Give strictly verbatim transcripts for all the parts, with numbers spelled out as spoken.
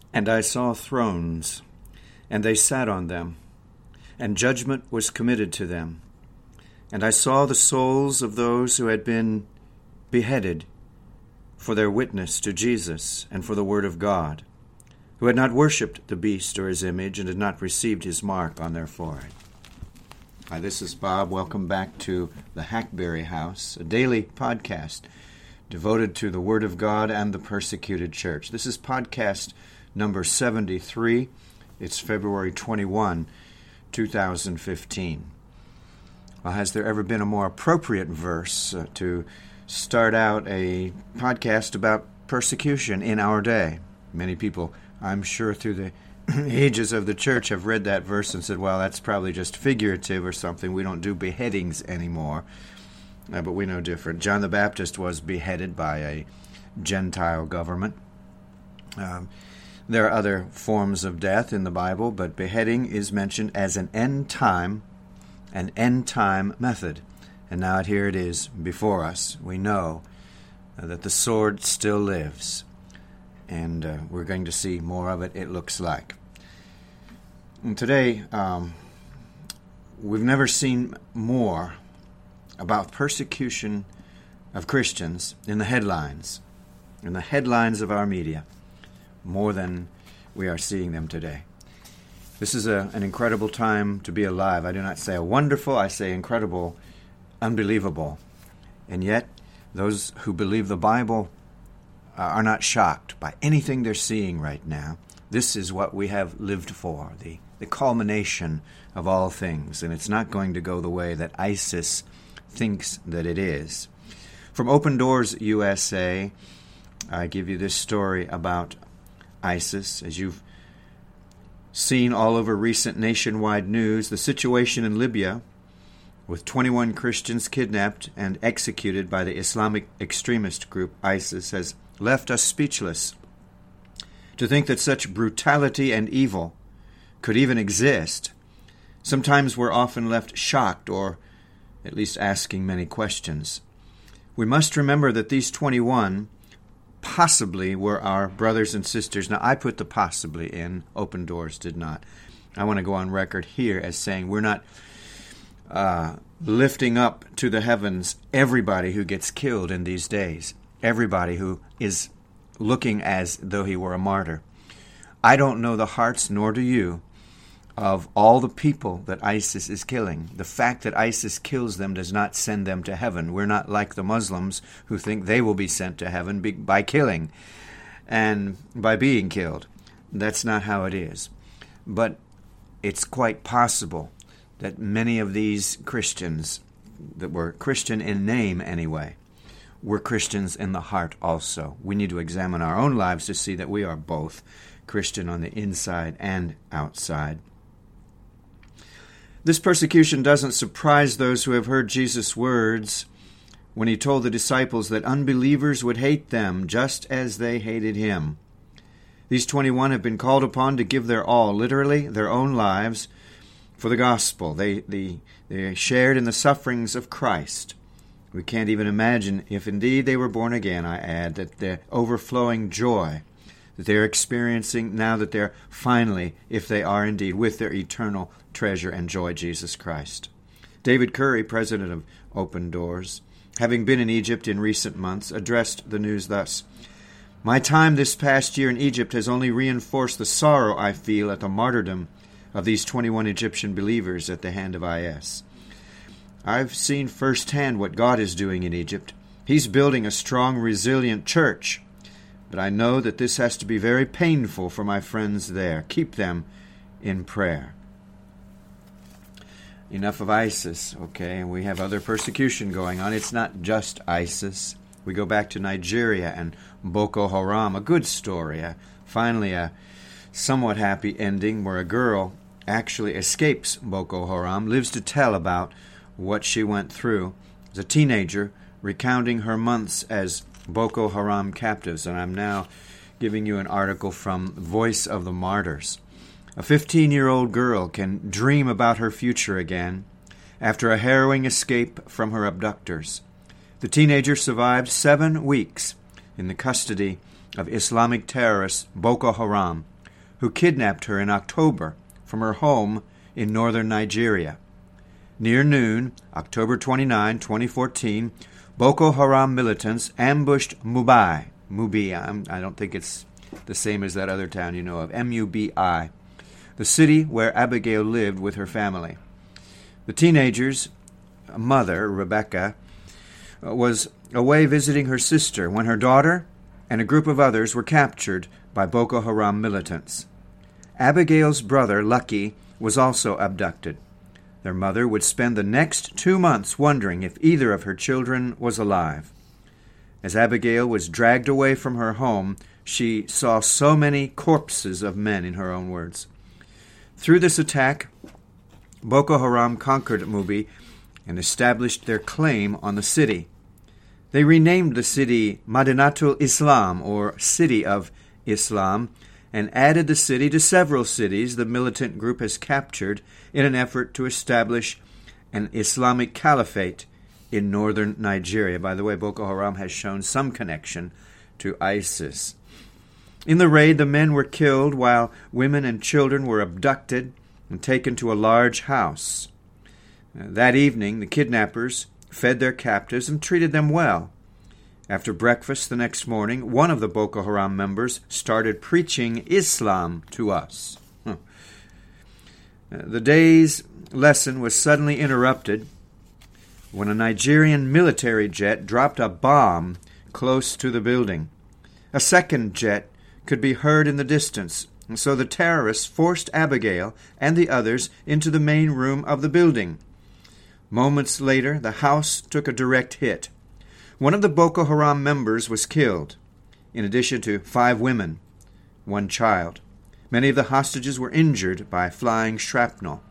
And I saw thrones, and they sat on them, and judgment was committed to them. And I saw the souls of those who had been beheaded for their witness to Jesus and for the word of God, who had not worshipped the beast or his image and had not received his mark on their forehead. Hi, this is Bob. Welcome back to the Hackberry House, a daily podcast devoted to the Word of God and the persecuted church. This is podcast number seventy-three. It's February twenty-first, two thousand fifteen. Well, has there ever been a more appropriate verse uh, to start out a podcast about persecution in our day? Many people, I'm sure, through the ages of the church have read that verse and said, well, that's probably just figurative or something. We don't do beheadings anymore. Uh, but we know different. John the Baptist was beheaded by a Gentile government. Um, there are other forms of death in the Bible, but beheading is mentioned as an end time, an end time method. And now here it is before us. We know uh, that the sword still lives. And uh, we're going to see more of it, it looks like. And today, um, we've never seen more about persecution of Christians in the headlines, in the headlines of our media, more than we are seeing them today. This is a, an incredible time to be alive. I do not say a wonderful, I say incredible, unbelievable. And yet, those who believe the Bible uh, are not shocked by anything they're seeing right now. This is what we have lived for, the, the culmination of all things. And it's not going to go the way that ISIS thinks that it is. From Open Doors U S A, I give you this story about ISIS. As you've seen all over recent nationwide news, the situation in Libya, with twenty-one Christians kidnapped and executed by the Islamic extremist group ISIS, has left us speechless. To think that such brutality and evil could even exist, sometimes we're often left shocked or at least asking many questions. We must remember that these twenty-one possibly were our brothers and sisters. Now, I put the possibly in. Open Doors did not. I want to go on record here as saying we're not uh, lifting up to the heavens everybody who gets killed in these days, everybody who is looking as though he were a martyr. I don't know the hearts, nor do you, of all the people that ISIS is killing. The fact that ISIS kills them does not send them to heaven. We're not like the Muslims who think they will be sent to heaven by killing and by being killed. That's not how it is. But it's quite possible that many of these Christians, that were Christian in name anyway, were Christians in the heart also. We need to examine our own lives to see that we are both Christian on the inside and outside. This persecution doesn't surprise those who have heard Jesus' words when he told the disciples that unbelievers would hate them just as they hated him. These twenty-one have been called upon to give their all, literally their own lives, for the gospel. They, they, they shared in the sufferings of Christ. We can't even imagine, if indeed they were born again, I add, that the overflowing joy that they're experiencing now that they're finally, if they are indeed, with their eternal treasure and joy, Jesus Christ. David Curry, president of Open Doors, having been in Egypt in recent months, addressed the news thus: "My time this past year in Egypt has only reinforced the sorrow I feel at the martyrdom of these twenty-one Egyptian believers at the hand of I S. I've seen firsthand what God is doing in Egypt. He's building a strong, resilient church. But I know that this has to be very painful for my friends there. Keep them in prayer." Enough of ISIS, okay? We have other persecution going on. It's not just ISIS. We go back to Nigeria and Boko Haram, a good story. Uh, finally, a somewhat happy ending where a girl actually escapes Boko Haram, lives to tell about what she went through as a teenager, recounting her months as Boko Haram captives. And I'm now giving you an article from Voice of the Martyrs. A fifteen-year-old girl can dream about her future again after a harrowing escape from her abductors. The teenager survived seven weeks in the custody of Islamic terrorists Boko Haram who kidnapped her in October from her home in northern Nigeria. Near noon, October twenty-ninth, twenty fourteen, Boko Haram militants ambushed Mubi. Mubi, I'm, I don't think it's the same as that other town you know of, M U B I, the city where Abigail lived with her family. The teenager's mother, Rebecca, was away visiting her sister when her daughter and a group of others were captured by Boko Haram militants. Abigail's brother, Lucky, was also abducted. Their mother would spend the next two months wondering if either of her children was alive. As Abigail was dragged away from her home, she saw so many corpses of men, in her own words. Through this attack, Boko Haram conquered Mubi and established their claim on the city. They renamed the city Madinatul Islam, or City of Islam, and added the city to several cities the militant group has captured in an effort to establish an Islamic caliphate in northern Nigeria. By the way, Boko Haram has shown some connection to ISIS. In the raid, the men were killed while women and children were abducted and taken to a large house. That evening, the kidnappers fed their captives and treated them well. After breakfast the next morning, one of the Boko Haram members started preaching Islam to us. Huh. The day's lesson was suddenly interrupted when a Nigerian military jet dropped a bomb close to the building. A second jet could be heard in the distance, and so the terrorists forced Abigail and the others into the main room of the building. Moments later, the house took a direct hit. One of the Boko Haram members was killed, in addition to five women, one child. Many of the hostages were injured by flying shrapnel.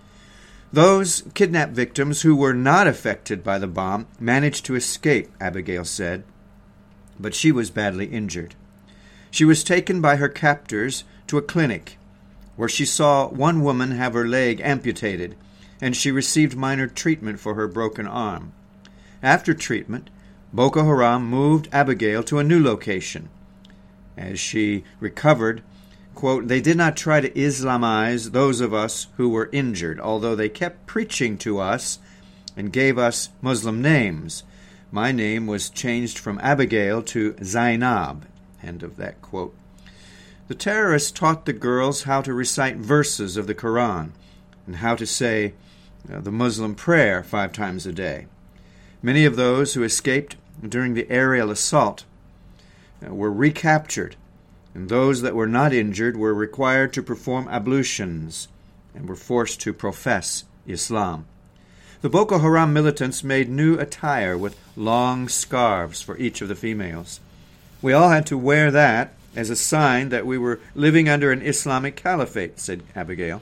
Those kidnapped victims who were not affected by the bomb managed to escape, Abigail said, but she was badly injured. She was taken by her captors to a clinic, where she saw one woman have her leg amputated, and she received minor treatment for her broken arm. After treatment, Boko Haram moved Abigail to a new location. As she recovered, quote, "They did not try to Islamize those of us who were injured, although they kept preaching to us and gave us Muslim names. My name was changed from Abigail to Zainab." End of that quote. The terrorists taught the girls how to recite verses of the Quran and how to say uh, the Muslim prayer five times a day. Many of those who escaped during the aerial assault uh, were recaptured, and those that were not injured were required to perform ablutions and were forced to profess Islam. The Boko Haram militants made new attire with long scarves for each of the females. We all had to wear that as a sign that we were living under an Islamic caliphate, said Abigail.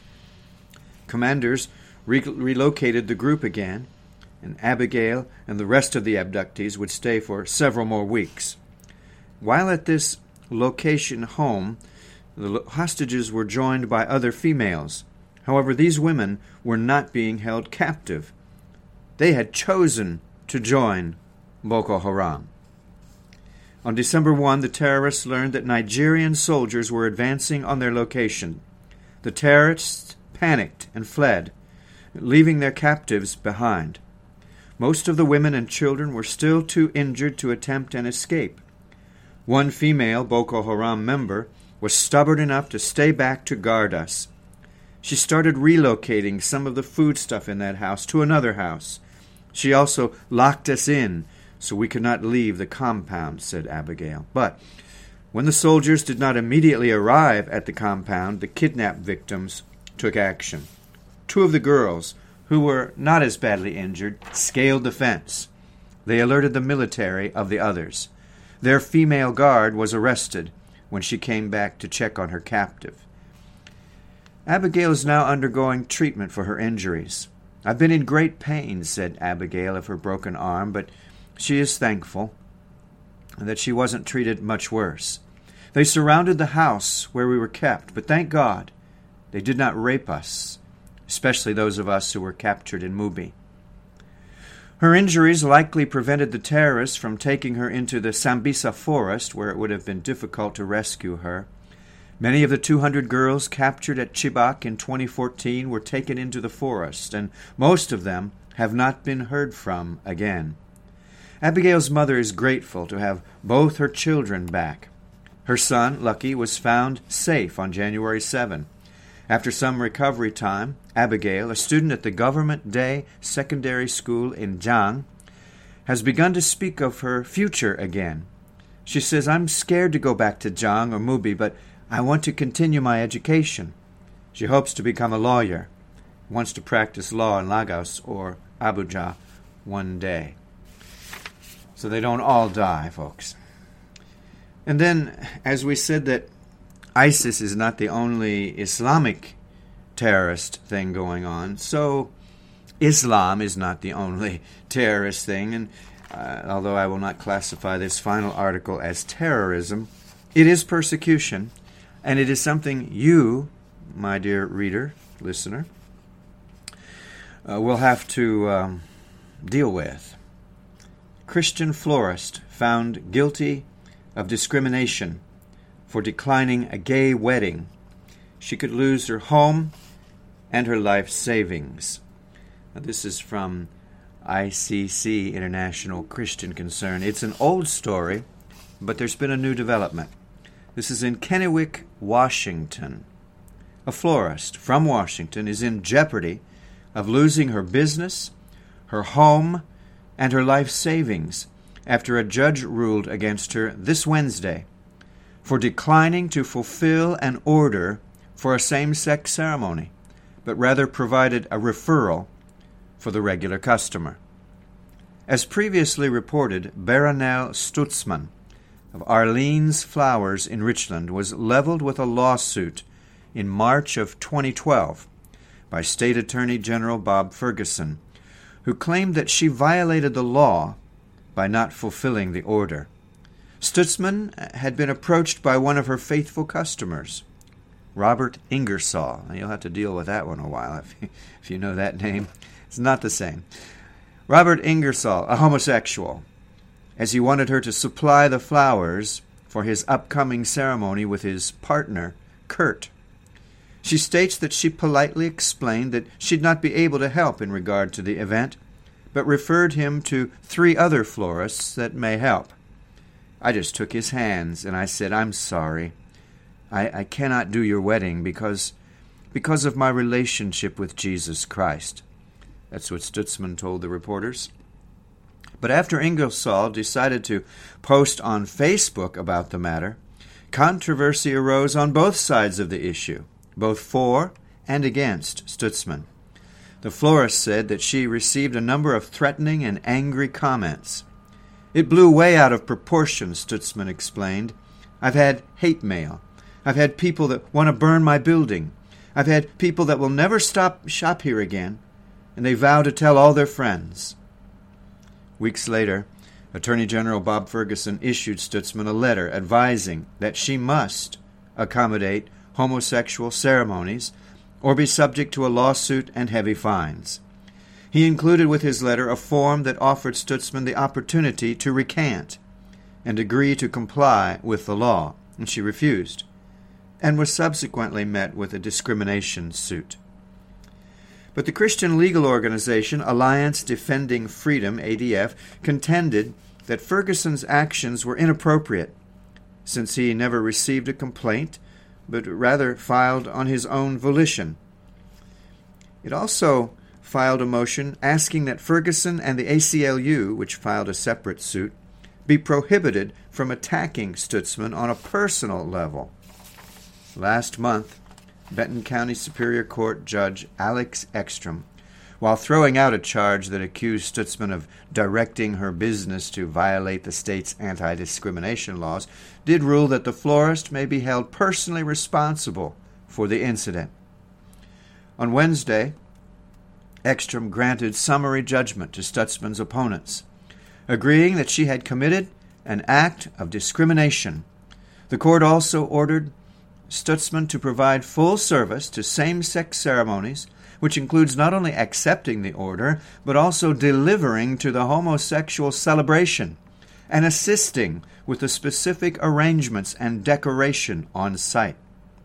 Commanders re- relocated the group again, and Abigail and the rest of the abductees would stay for several more weeks. While at this location home, the hostages were joined by other females. However, these women were not being held captive. They had chosen to join Boko Haram. On December first, the terrorists learned that Nigerian soldiers were advancing on their location. The terrorists panicked and fled, leaving their captives behind. Most of the women and children were still too injured to attempt an escape. One female Boko Haram member was stubborn enough to stay back to guard us. She started relocating some of the foodstuff in that house to another house. She also locked us in so we could not leave the compound, said Abigail. But when the soldiers did not immediately arrive at the compound, the kidnapped victims took action. Two of the girls, who were not as badly injured, scaled the fence. They alerted the military of the others. Their female guard was arrested when she came back to check on her captive. Abigail is now undergoing treatment for her injuries. I've been in great pain, said Abigail of her broken arm, but she is thankful that she wasn't treated much worse. They surrounded the house where we were kept, but thank God they did not rape us, especially those of us who were captured in Mubi. Her injuries likely prevented the terrorists from taking her into the Sambisa forest, where it would have been difficult to rescue her. Many of the two hundred girls captured at Chibok in twenty fourteen were taken into the forest, and most of them have not been heard from again. Abigail's mother is grateful to have both her children back. Her son, Lucky, was found safe on January seventh. After some recovery time, Abigail, a student at the Government Day Secondary School in Jiang, has begun to speak of her future again. She says, "I'm scared to go back to Jiang or Mubi, but I want to continue my education." She hopes to become a lawyer, wants to practice law in Lagos or Abuja one day. So they don't all die, folks. And then, as we said that ISIS is not the only Islamic terrorist thing going on, so Islam is not the only terrorist thing. And uh, although I will not classify this final article as terrorism, it is persecution. And it is something you, my dear reader, listener, uh, will have to um, deal with. Christian florist found guilty of discrimination for declining a gay wedding. She could lose her home and her life savings. Now, this is from I C C, International Christian Concern. It's an old story, but there's been a new development. This is in Kennewick, Washington. A florist from Washington is in jeopardy of losing her business, her home, and her life savings after a judge ruled against her this Wednesday for declining to fulfill an order for a same-sex ceremony, but rather provided a referral for the regular customer. As previously reported, Baronel Stutzman of Arlene's Flowers in Richland was leveled with a lawsuit in March of twenty twelve by State Attorney General Bob Ferguson, who claimed that she violated the law by not fulfilling the order. Stutzman had been approached by one of her faithful customers, Robert Ingersoll. Now, you'll have to deal with that one a while if you, if you know that name. It's not the same. Robert Ingersoll, a homosexual, as he wanted her to supply the flowers for his upcoming ceremony with his partner, Kurt. She states that she politely explained that she'd not be able to help in regard to the event, but referred him to three other florists that may help. I just took his hands and I said, "I'm sorry. I, I cannot do your wedding because, because of my relationship with Jesus Christ." That's what Stutzman told the reporters. But after Ingersoll decided to post on Facebook about the matter, controversy arose on both sides of the issue, both for and against Stutzman. The florist said that she received a number of threatening and angry comments. "It blew way out of proportion," Stutzman explained. "I've had hate mail. I've had people that want to burn my building. I've had people that will never stop shop here again, and they vow to tell all their friends." Weeks later, Attorney General Bob Ferguson issued Stutzman a letter advising that she must accommodate homosexual ceremonies or be subject to a lawsuit and heavy fines. He included with his letter a form that offered Stutzman the opportunity to recant and agree to comply with the law, and she refused, and was subsequently met with a discrimination suit. But the Christian legal organization Alliance Defending Freedom, A D F, contended that Ferguson's actions were inappropriate, since he never received a complaint, but rather filed on his own volition. It also filed a motion asking that Ferguson and the A C L U, which filed a separate suit, be prohibited from attacking Stutzman on a personal level. Last month, Benton County Superior Court Judge Alex Ekstrom, while throwing out a charge that accused Stutzman of directing her business to violate the state's anti-discrimination laws, did rule that the florist may be held personally responsible for the incident. On Wednesday, Ekstrom granted summary judgment to Stutzman's opponents, agreeing that she had committed an act of discrimination. The court also ordered Stutzman to provide full service to same-sex ceremonies, which includes not only accepting the order, but also delivering to the homosexual celebration and assisting with the specific arrangements and decoration on site.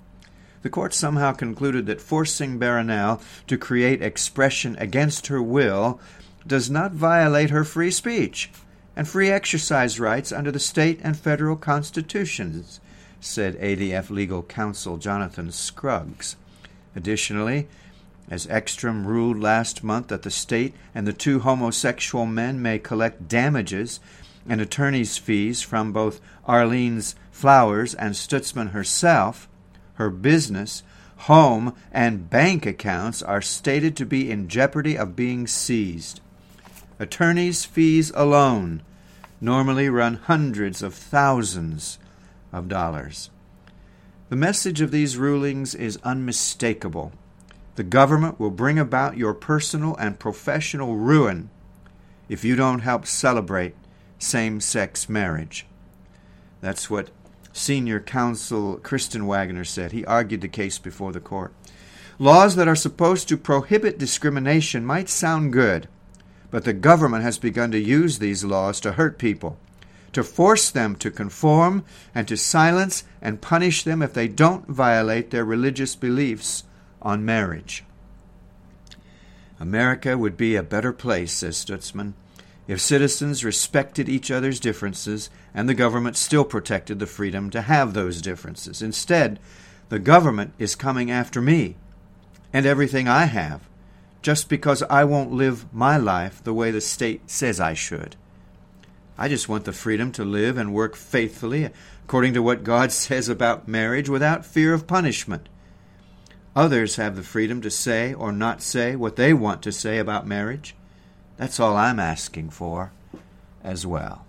The court somehow concluded that forcing Barronelle to create expression against her will does not violate her free speech and free exercise rights under the state and federal constitutions, said A D F legal counsel Jonathan Scruggs. Additionally, as Ekstrom ruled last month that the state and the two homosexual men may collect damages and attorney's fees from both Arlene's Flowers and Stutzman herself, her business, home, and bank accounts are stated to be in jeopardy of being seized. Attorney's fees alone normally run hundreds of thousands of dollars. The message of these rulings is unmistakable. The government will bring about your personal and professional ruin if you don't help celebrate same-sex marriage. That's what senior counsel Kristen Wagner said. He argued the case before the court. Laws that are supposed to prohibit discrimination might sound good, but the government has begun to use these laws to hurt people, to force them to conform and to silence and punish them if they don't violate their religious beliefs on marriage. America would be a better place, says Stutzman, if citizens respected each other's differences and the government still protected the freedom to have those differences. Instead, the government is coming after me and everything I have just because I won't live my life the way the state says I should. I just want the freedom to live and work faithfully according to what God says about marriage without fear of punishment. Others have the freedom to say or not say what they want to say about marriage. That's all I'm asking for as well.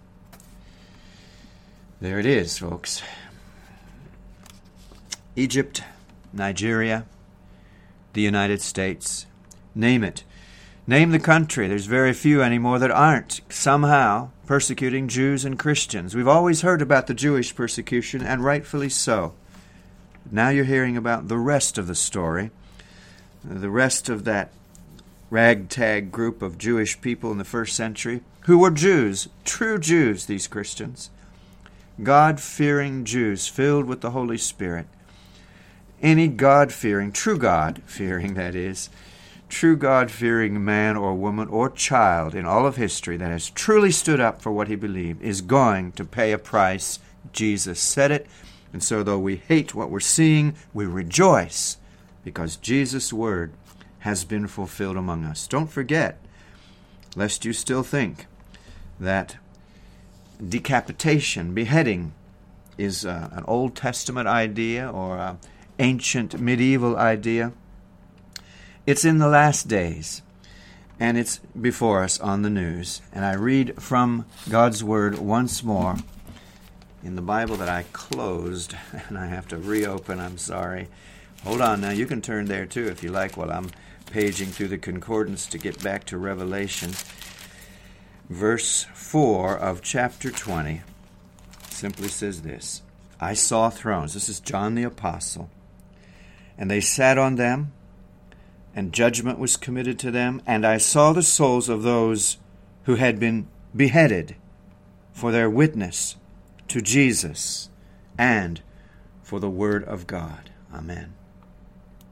There it is, folks. Egypt, Nigeria, the United States. Name it. Name the country. There's very few anymore that aren't somehow persecuting Jews and Christians. We've always heard about the Jewish persecution, and rightfully so. Now you're hearing about the rest of the story, the rest of that ragtag group of Jewish people in the first century who were Jews, true Jews, these Christians, God-fearing Jews filled with the Holy Spirit. Any God-fearing, true God-fearing, that is, true God-fearing man or woman or child in all of history that has truly stood up for what he believed is going to pay a price. Jesus said it. And so though we hate what we're seeing, we rejoice because Jesus' word has been fulfilled among us. Don't forget, lest you still think that decapitation, beheading, is uh, an Old Testament idea or an ancient medieval idea. It's in the last days, and it's before us on the news. And I read from God's word once more in the Bible that I closed, and I have to reopen, I'm sorry. Hold on now, you can turn there too if you like while I'm paging through the concordance to get back to Revelation. Verse four of chapter twenty simply says this: I saw thrones, this is John the Apostle, and they sat on them, and judgment was committed to them, and I saw the souls of those who had been beheaded for their witness to Jesus and for the word of God. Amen.